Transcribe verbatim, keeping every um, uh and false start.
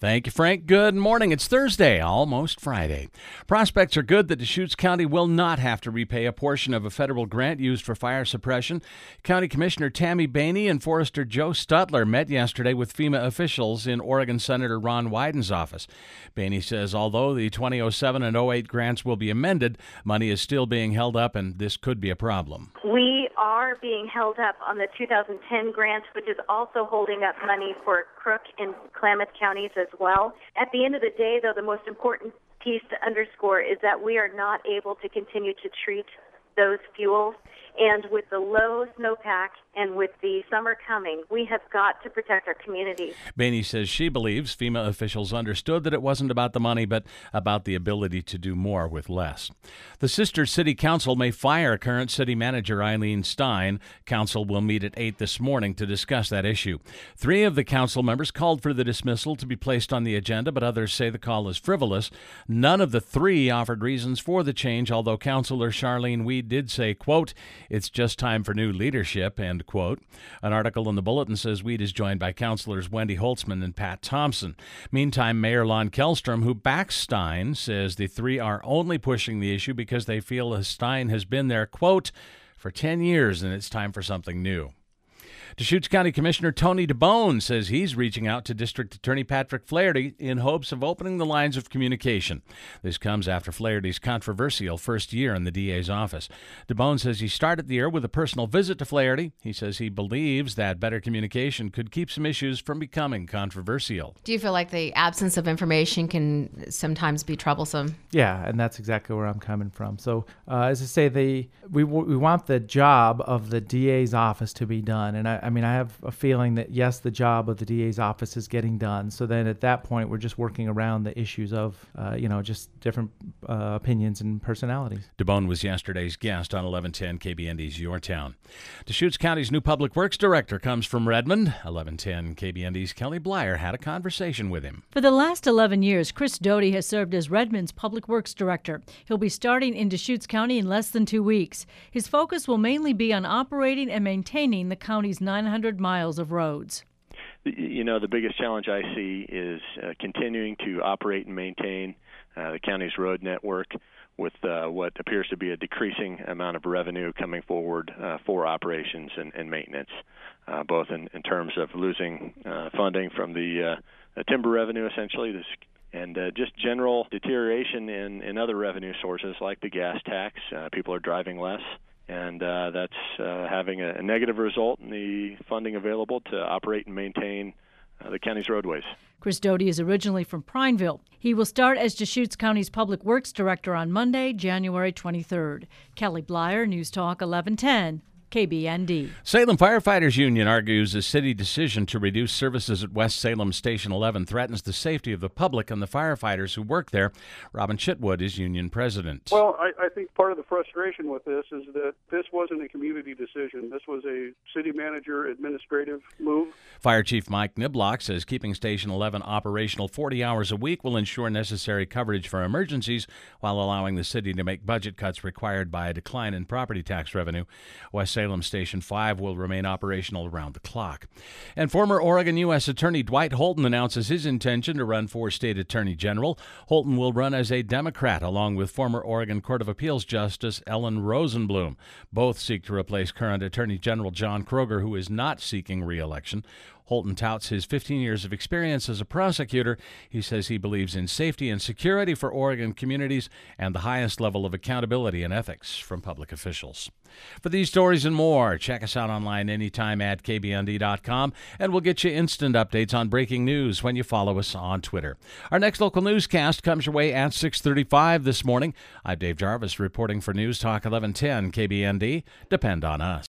Thank you, Frank. Good morning. It's Thursday, almost Friday. Prospects are good that Deschutes County will not have to repay a portion of a federal grant used for fire suppression. County Commissioner Tammy Bainey and Forester Joe Stutler met yesterday with FEMA officials in Oregon Senator Ron Wyden's office. Bainey says although the twenty oh seven and oh eight grants will be amended, money is still being held up, and this could be a problem. We are being held up on the two thousand ten grant, which is also holding up money for Crook and Klamath counties as well. At the end of the day, though, the most important piece to underscore is that we are not able to continue to treat those fuels. And with the low snowpack and with the summer coming, we have got to protect our communities. Bainey says she believes FEMA officials understood that it wasn't about the money, but about the ability to do more with less. The Sister City Council may fire current city manager Eileen Stein. Council will meet at eight this morning to discuss that issue. Three of the council members called for the dismissal to be placed on the agenda, but others say the call is frivolous. None of the three offered reasons for the change, although Councilor Charlene Weed did say, quote, "It's just time for new leadership," end quote. An article in the Bulletin says Weed is joined by Councilors Wendy Holtzman and Pat Thompson. Meantime, Mayor Lon Kellstrom, who backs Stein, says the three are only pushing the issue because they feel Stein has been there, quote, "for ten years and it's time for something new." Deschutes County Commissioner Tony DeBone says he's reaching out to District Attorney Patrick Flaherty in hopes of opening the lines of communication. This comes after Flaherty's controversial first year in the D A's office. DeBone says he started the year with a personal visit to Flaherty. He says he believes that better communication could keep some issues from becoming controversial. Do you feel like the absence of information can sometimes be troublesome? Yeah, and that's exactly where I'm coming from. So, uh, as I say, they we we want the job of the D A's office to be done, and I. I mean, I have a feeling that, yes, the job of the D A's office is getting done. So then at that point, we're just working around the issues of, uh, you know, just different uh, opinions and personalities. DeBone was yesterday's guest on eleven ten K B N D's Your Town. Deschutes County's new Public Works Director comes from Redmond. eleven ten K B N D's Kelly Blyer had a conversation with him. For the last eleven years, Chris Doty has served as Redmond's Public Works Director. He'll be starting in Deschutes County in less than two weeks. His focus will mainly be on operating and maintaining the county's nine hundred miles of roads. You know, the biggest challenge I see is uh, continuing to operate and maintain uh, the county's road network with uh, what appears to be a decreasing amount of revenue coming forward uh, for operations and, and maintenance, uh, both in, in terms of losing uh, funding from the, uh, the timber revenue, essentially, this, and uh, just general deterioration in, in other revenue sources like the gas tax. Uh, people are driving less. And uh, that's uh, having a, a negative result in the funding available to operate and maintain uh, the county's roadways. Chris Doty is originally from Prineville. He will start as Deschutes County's Public Works Director on Monday, January twenty-third. Kelly Blyer, News Talk eleven ten. K B N D. Salem Firefighters Union argues a city decision to reduce services at West Salem Station eleven threatens the safety of the public and the firefighters who work there. Robin Chitwood is union president. Well, I, I think part of the frustration with this is that this wasn't a community decision. This was a city manager administrative move. Fire Chief Mike Niblock says keeping Station eleven operational forty hours a week will ensure necessary coverage for emergencies while allowing the city to make budget cuts required by a decline in property tax revenue. West Salem Station five will remain operational around the clock. And former Oregon U S Attorney Dwight Holton announces his intention to run for State Attorney General. Holton will run as a Democrat along with former Oregon Court of Appeals Justice Ellen Rosenblum. Both seek to replace current Attorney General John Kroger, who is not seeking re-election. Holton touts his fifteen years of experience as a prosecutor. He says he believes in safety and security for Oregon communities and the highest level of accountability and ethics from public officials. For these stories and more, check us out online anytime at K B N D dot com, and we'll get you instant updates on breaking news when you follow us on Twitter. Our next local newscast comes your way at six thirty-five this morning. I'm Dave Jarvis reporting for News Talk eleven ten K B N D. Depend on us.